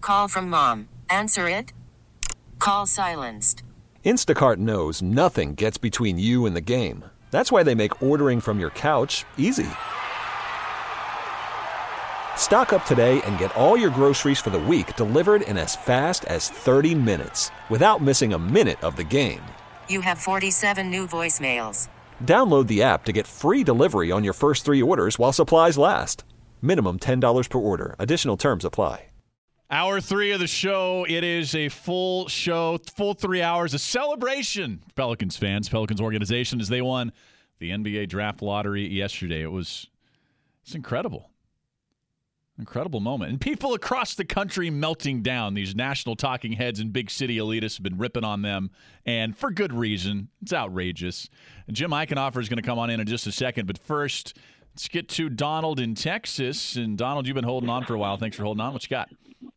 Call from mom. Answer it. Call silenced. Instacart knows nothing gets between you and the game. That's why they make ordering from your couch easy. Stock up today and get all your groceries for the week delivered in as fast as 30 minutes without missing a minute of the game. You have 47 new voicemails. Download the app to get free delivery on your first 3 orders while supplies last. Minimum $10 per order. Additional terms apply. Hour 3 of the show. It is a full show, full 3 hours, a celebration. Pelicans fans, Pelicans organization, as they won the NBA draft lottery yesterday. It's incredible. Incredible moment. And people across the country melting down. These national talking heads and big city elitists have been ripping on them, and for good reason. It's outrageous. Jim Eichenhofer is going to come on in just a second, but first, let's get to Donald in Texas. And Donald, you've been holding on for a while. Thanks for holding on. What you got?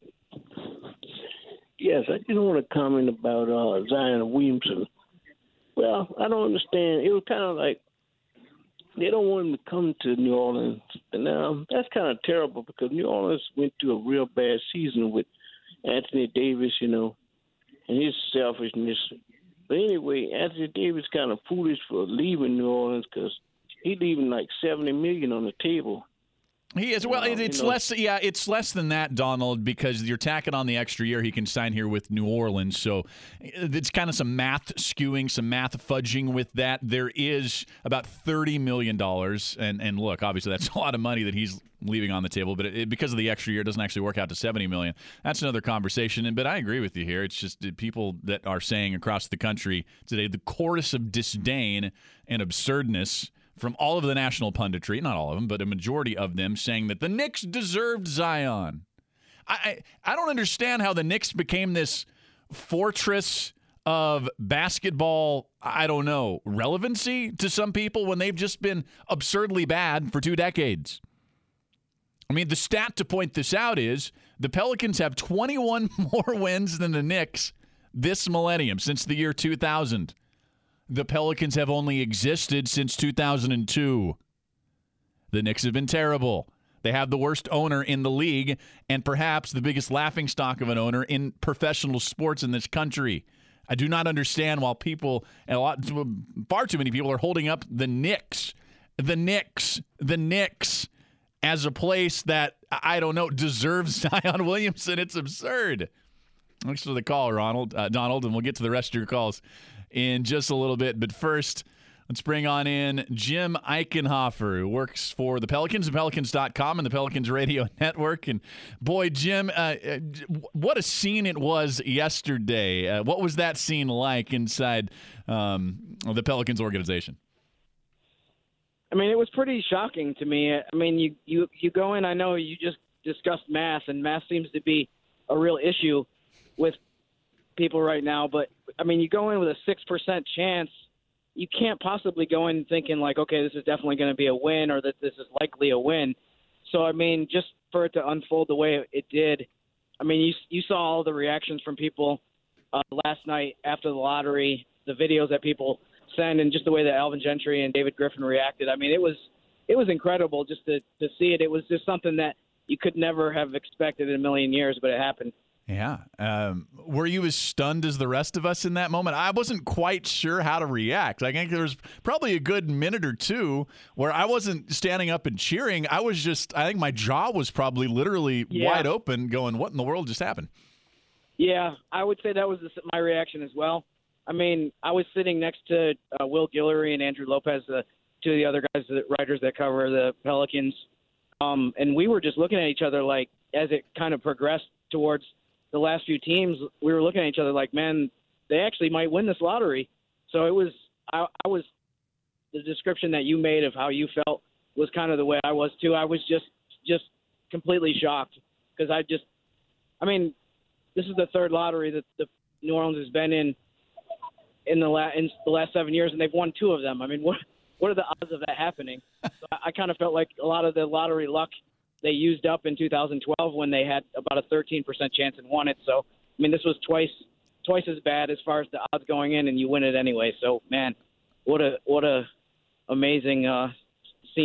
Yes, I just want to comment about Zion Williamson. Well, I don't understand. It was kind of like they don't want him to come to New Orleans. And that's kind of terrible because New Orleans went through a real bad season with Anthony Davis, and his selfishness. But anyway, Anthony Davis kind of foolish for leaving New Orleans because he's leaving like $70 million on the table. He is. Well, it's less. Yeah, it's less than that, Donald, because you're tacking on the extra year he can sign here with New Orleans. So it's kind of some math skewing, some math fudging with that. There is about $30 million. And look, obviously that's a lot of money that he's leaving on the table. But because of the extra year, it doesn't actually work out to $70 million. That's another conversation. But I agree with you here. It's just people that are saying across the country today the chorus of disdain and absurdness from all of the national punditry, not all of them, but a majority of them, saying that the Knicks deserved Zion. I don't understand how the Knicks became this fortress of basketball, relevancy to some people when they've just been absurdly bad for 2 decades. I mean, the stat to point this out is the Pelicans have 21 more wins than the Knicks this millennium, since the year 2000. The Pelicans have only existed since 2002. The Knicks have been terrible. They have the worst owner in the league and perhaps the biggest laughingstock of an owner in professional sports in this country. I do not understand why far too many people are holding up the Knicks as a place that, deserves Zion Williamson. It's absurd. Thanks for the call, Donald, and we'll get to the rest of your calls in just a little bit. But first, let's bring on in Jim Eichenhofer, who works for the Pelicans and Pelicans.com and the Pelicans Radio Network. And boy, Jim, what a scene it was yesterday. What was that scene like inside the Pelicans organization? I mean, it was pretty shocking to me. I mean, you go in, I know you just discussed math, and math seems to be a real issue with people right now, but I mean, you go in with a 6% chance. You can't possibly go in thinking like, okay, this is definitely going to be a win, or that this is likely a win. So, I mean, just for it to unfold the way it did, I mean, you saw all the reactions from people last night after the lottery, the videos that people send, and just the way that Alvin Gentry and David Griffin reacted. I mean, it was incredible just to see it. It was just something that you could never have expected in a million years, but it happened. Yeah. Were you as stunned as the rest of us in that moment? I wasn't quite sure how to react. I think there was probably a good minute or two where I wasn't standing up and cheering. I think my jaw was probably literally wide open going, what in the world just happened? Yeah, I would say that was my reaction as well. I mean, I was sitting next to Will Guillory and Andrew Lopez, two of the other guys, the writers that cover the Pelicans, and we were just looking at each other like, as it kind of progressed towards the last few teams, we were looking at each other like, man, they actually might win this lottery. So it was, I was, the description that you made of how you felt was kind of the way I was too. I was just completely shocked because I mean, this is the third lottery that the New Orleans has been in the last 7 years, and they've won 2 of them. I mean, what are the odds of that happening? So I kind of felt like a lot of the lottery luck they used up in 2012 when they had about a 13% chance and won it. So, I mean, this was twice as bad as far as the odds going in, and you win it anyway. So, man, what a amazing scene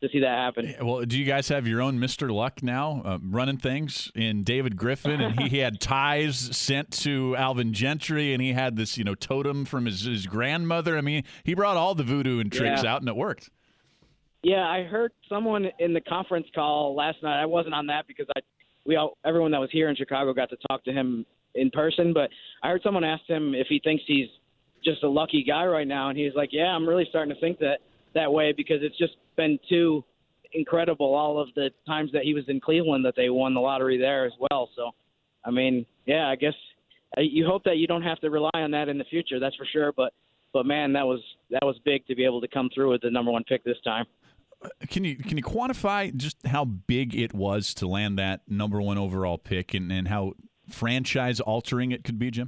to see that happen. Well, do you guys have your own Mr. Luck now running things in David Griffin? And he had ties sent to Alvin Gentry, and he had this, totem from his grandmother. I mean, he brought all the voodoo and tricks out, and it worked. Yeah, I heard someone in the conference call last night. I wasn't on that because everyone that was here in Chicago got to talk to him in person. But I heard someone ask him if he thinks he's just a lucky guy right now, and he's like, "Yeah, I'm really starting to think that way because it's just been too incredible all of the times that he was in Cleveland that they won the lottery there as well." So, I mean, yeah, I guess you hope that you don't have to rely on that in the future. That's for sure. But man, that was big to be able to come through with the number one pick this time. Can you quantify just how big it was to land that number one overall pick and how franchise altering it could be, Jim?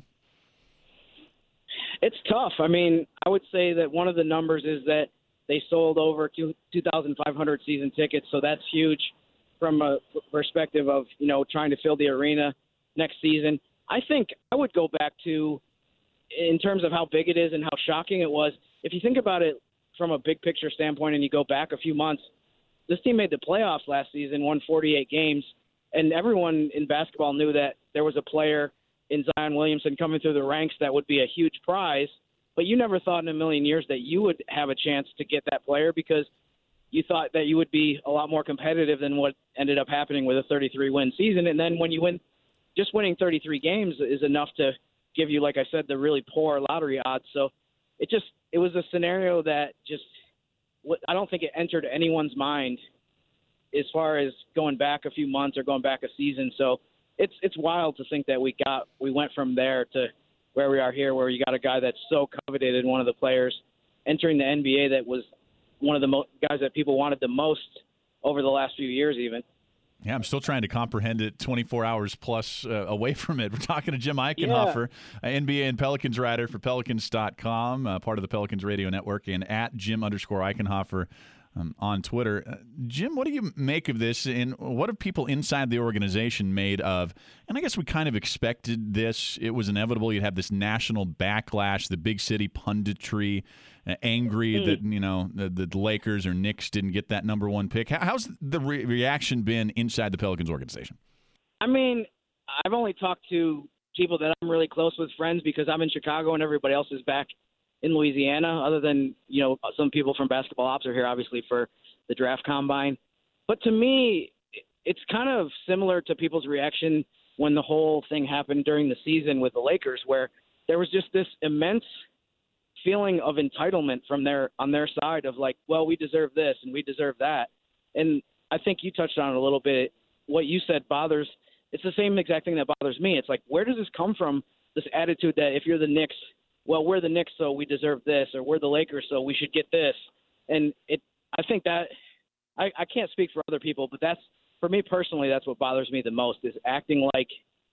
It's tough. I mean, I would say that one of the numbers is that they sold over 2,500 season tickets, so that's huge from a perspective of, trying to fill the arena next season. I think I would go back to, in terms of how big it is and how shocking it was, if you think about it from a big picture standpoint and you go back a few months, this team made the playoffs last season, won 48 games, and everyone in basketball knew that there was a player in Zion Williamson coming through the ranks that would be a huge prize, but you never thought in a million years that you would have a chance to get that player because you thought that you would be a lot more competitive than what ended up happening with a 33-win season. And then when you win, just winning 33 games is enough to give you, like I said, the really poor lottery odds. So it was a scenario that I don't think it entered anyone's mind as far as going back a few months or going back a season. So it's wild to think that we went from there to where we are here, where you got a guy that's so coveted and one of the players entering the NBA that was one of the guys that people wanted the most over the last few years even. Yeah, I'm still trying to comprehend it 24 hours plus away from it. We're talking to Jim Eichenhofer, NBA and Pelicans writer for Pelicans.com, part of the Pelicans radio network, and at Jim_Eichenhofer on Twitter. Jim, what do you make of this, and what have people inside the organization made of? And I guess we kind of expected this. It was inevitable. You'd have this national backlash, the big city punditry, angry that the Lakers or Knicks didn't get that number one pick. How's the reaction been inside the Pelicans organization? I mean, I've only talked to people that I'm really close with, friends, because I'm in Chicago and everybody else is back in Louisiana, other than, some people from Basketball Ops are here, obviously, for the draft combine. But to me, it's kind of similar to people's reaction when the whole thing happened during the season with the Lakers, where there was just this immense feeling of entitlement on their side of like, well, we deserve this and we deserve that. And I think you touched on it a little bit. What you said it's the same exact thing that bothers me. It's like, where does this come from? This attitude that if you're the Knicks, well, we're the Knicks, so we deserve this, or we're the Lakers, so we should get this. And I think that I can't speak for other people, but for me personally, that's what bothers me the most is acting like,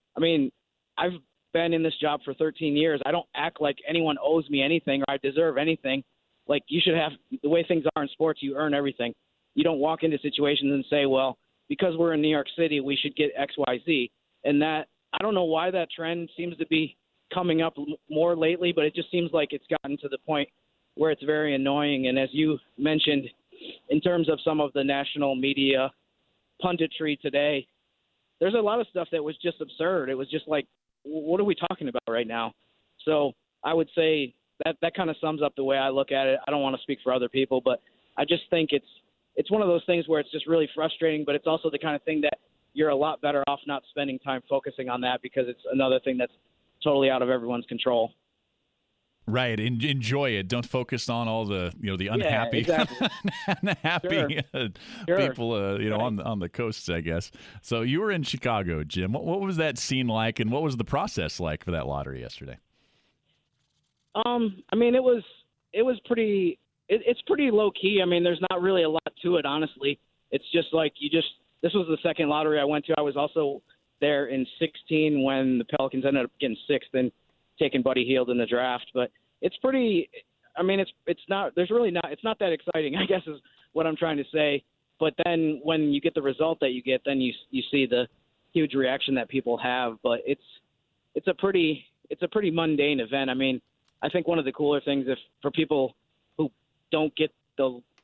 I've been in this job for 13 years. I don't act like anyone owes me anything or I deserve anything. Like, you should have, the way things are in sports, you earn everything. You don't walk into situations and say, well, because we're in New York City, we should get X, Y, Z. And that, I don't know why that trend seems to be coming up more lately, but it just seems like it's gotten to the point where it's very annoying. And as you mentioned, in terms of some of the national media punditry today, there's a lot of stuff that was just absurd. It was just like, what are we talking about right now? So I would say that kind of sums up the way I look at it. I don't want to speak for other people, but I just think it's one of those things where it's just really frustrating, but it's also the kind of thing that you're a lot better off not spending time focusing on that because it's another thing that's totally out of everyone's control. Right. Enjoy it. Don't focus on all the the unhappy, unhappy people on the coasts, I guess. So you were in Chicago, Jim. What was that scene like, and what was the process like for that lottery yesterday? I mean, it was pretty. It's pretty low key. I mean, there's not really a lot to it, honestly. It's just like this was the second lottery I went to. I was also there in 2016 when the Pelicans ended up getting sixth and taking Buddy Hield in the draft. But it's pretty, it's not that exciting, I guess is what I'm trying to say. But then when you get the result that you get, then you see the huge reaction that people have. But it's a pretty mundane event. I mean, I think one of the cooler things for people who don't get the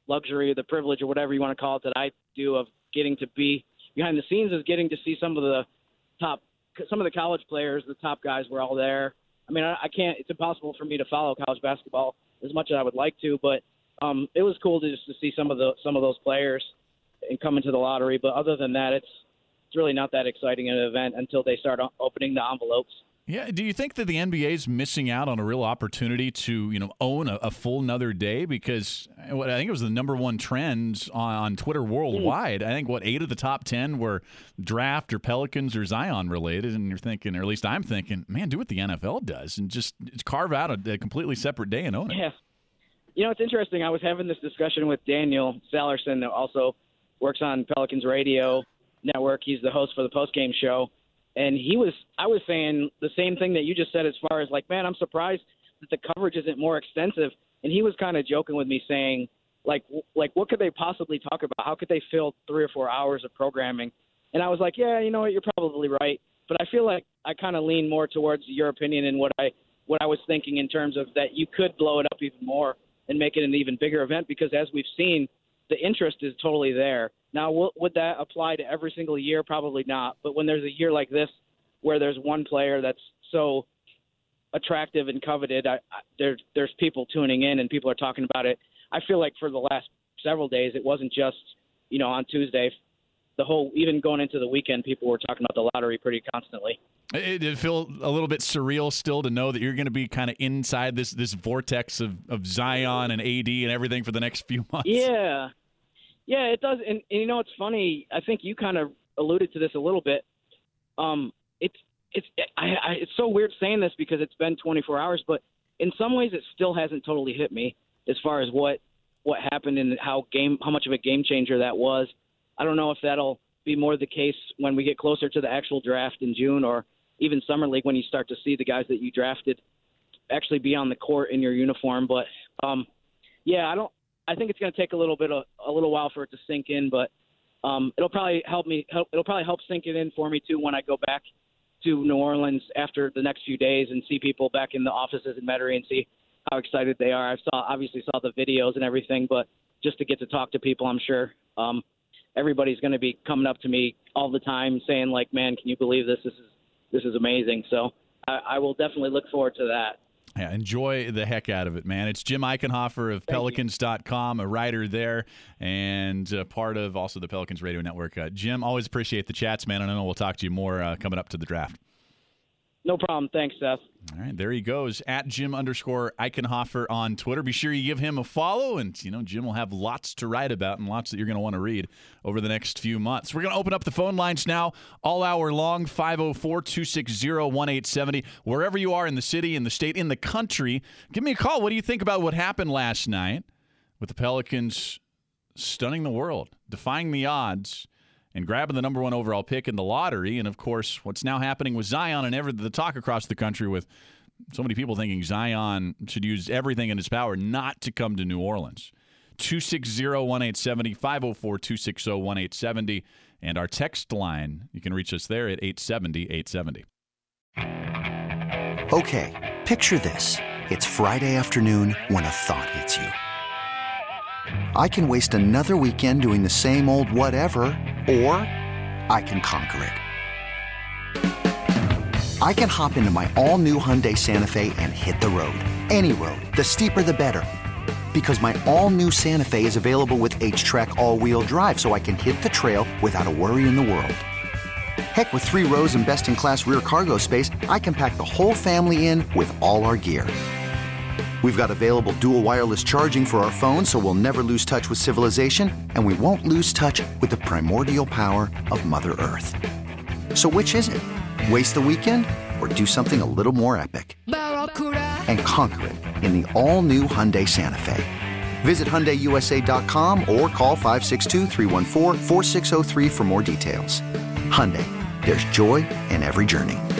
luxury, the privilege, or whatever you want to call it, that I do of getting to be behind the scenes is getting to see some of the college players, the top guys were all there. I mean, I can't. It's impossible for me to follow college basketball as much as I would like to, but it was cool to see some of those players and come into the lottery. But other than that, it's really not that exciting an event until they start opening the envelopes. Yeah. Do you think that the NBA is missing out on a real opportunity to, own a full another day? Because I think it was the number one trend on Twitter worldwide. I think 8 of the top 10 were draft or Pelicans or Zion related, and you're thinking, or at least I'm thinking, man, do what the NFL does and just carve out a completely separate day and own it. Yeah. It's interesting. I was having this discussion with Daniel Sallerson, that also works on Pelicans Radio Network. He's the host for the postgame show. And I was saying the same thing that you just said, as far as man, I'm surprised that the coverage isn't more extensive. And he was kind of joking with me, saying, like, what could they possibly talk about? How could they fill 3 or 4 hours of programming? And I was like, yeah, you know what, you're probably right. But I feel like I kind of lean more towards your opinion and what I was thinking, in terms of that you could blow it up even more and make it an even bigger event, because as we've seen, the interest is totally there. Now, would that apply to every single year? Probably not. But when there's a year like this where there's one player that's so attractive and coveted, there's people tuning in and people are talking about it. I feel like for the last several days, it wasn't just, on Tuesday. Even going into the weekend, people were talking about the lottery pretty constantly. It did feel a little bit surreal still to know that you're going to be kind of inside this vortex of Zion and AD and everything for the next few months. Yeah. Yeah, it does. And it's funny. I think you kind of alluded to this a little bit. It's so weird saying this because it's been 24 hours, but in some ways it still hasn't totally hit me as far as what happened and how much of a game changer that was. I don't know if that'll be more the case when we get closer to the actual draft in June, or even Summer League, when you start to see the guys that you drafted actually be on the court in your uniform. But I think it's going to take a little while for it to sink in, but it'll probably help sink it in for me too when I go back to New Orleans after the next few days and see people back in the offices in Metairie and see how excited they are. Obviously saw the videos and everything, but just to get to talk to people, I'm sure everybody's going to be coming up to me all the time saying, like, man, can you believe this? This is amazing. So I will definitely look forward to that. Yeah, enjoy the heck out of it, man. It's Jim Eichenhofer of Pelicans.com, a writer there, and part of also the Pelicans Radio Network. Jim, always appreciate the chats, man. And I know we'll talk to you more coming up to the draft. No problem. Thanks, Seth. All right, there he goes, at Jim_Eichenhofer on Twitter. Be sure you give him a follow, and Jim will have lots to write about and lots that you're going to want to read over the next few months. We're going to open up the phone lines now all hour long, 504-260-1870. Wherever you are in the city, in the state, in the country, give me a call. What do you think about what happened last night with the Pelicans stunning the world, defying the odds, and grabbing the number 1 overall pick in the lottery? And, of course, what's now happening with Zion and the talk across the country with so many people thinking Zion should use everything in his power not to come to New Orleans. 260-1870, 504-260-1870. And our text line, you can reach us there at 870-870. Okay, picture this. It's Friday afternoon when a thought hits you. I can waste another weekend doing the same old whatever, or I can conquer it. I can hop into my all-new Hyundai Santa Fe and hit the road. Any road. The steeper, the better. Because my all-new Santa Fe is available with H-Track all-wheel drive, so I can hit the trail without a worry in the world. Heck, with 3 rows and best-in-class rear cargo space, I can pack the whole family in with all our gear. We've got available dual wireless charging for our phones, so we'll never lose touch with civilization, and we won't lose touch with the primordial power of Mother Earth. So which is it? Waste the weekend or do something a little more epic? And conquer it in the all-new Hyundai Santa Fe. Visit HyundaiUSA.com or call 562-314-4603 for more details. Hyundai, there's joy in every journey.